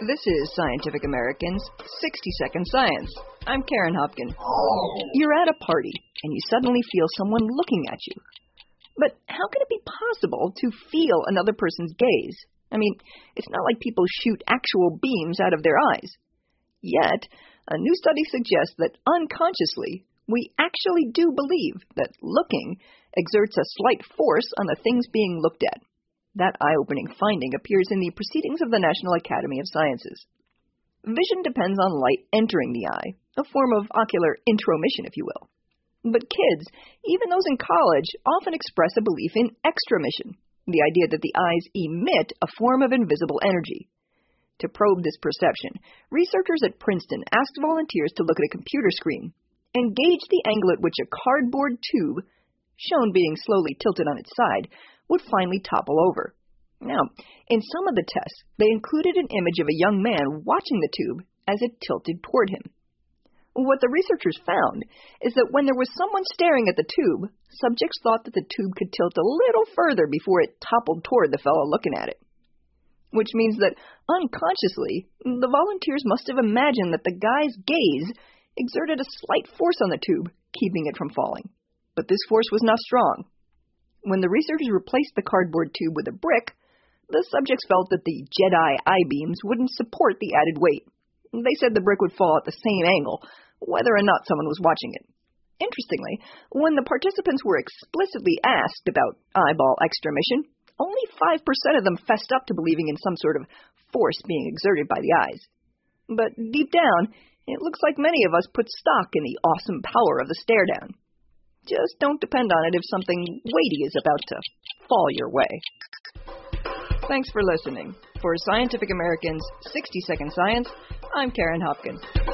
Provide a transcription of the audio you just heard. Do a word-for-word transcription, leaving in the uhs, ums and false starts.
This is Scientific American's sixty second Science. I'm Karen Hopkin. You're at a party, and you suddenly feel someone looking at you. But how can it be possible to feel another person's gaze? I mean, it's not like people shoot actual beams out of their eyes. Yet, a new study suggests that unconsciously, we actually do believe that looking exerts a slight force on the things being looked at. That eye-opening finding appears in the Proceedings of the National Academy of Sciences. Vision depends on light entering the eye, a form of ocular intromission, if you will. But kids, even those in college, often express a belief in extramission, the idea that the eyes emit a form of invisible energy. To probe this perception, researchers at Princeton asked volunteers to look at a computer screen and gauge the angle at which a cardboard tube, shown being slowly tilted on its side, would finally topple over. Now, in some of the tests, they included an image of a young man watching the tube as it tilted toward him. What the researchers found is that when there was someone staring at the tube, subjects thought that the tube could tilt a little further before it toppled toward the fellow looking at it. Which means that, unconsciously, the volunteers must have imagined that the guy's gaze exerted a slight force on the tube, keeping it from falling. But this force was not strong. When the researchers replaced the cardboard tube with a brick, the subjects felt that the Jedi eye beams wouldn't support the added weight. They said the brick would fall at the same angle, whether or not someone was watching it. Interestingly, when the participants were explicitly asked about eyeball extramission, only five percent of them fessed up to believing in some sort of force being exerted by the eyes. But deep down, it looks like many of us put stock in the awesome power of the stare-down. Just don't depend on it if something weighty is about to fall your way. Thanks for listening. For Scientific American's sixty second Science, I'm Karen Hopkins.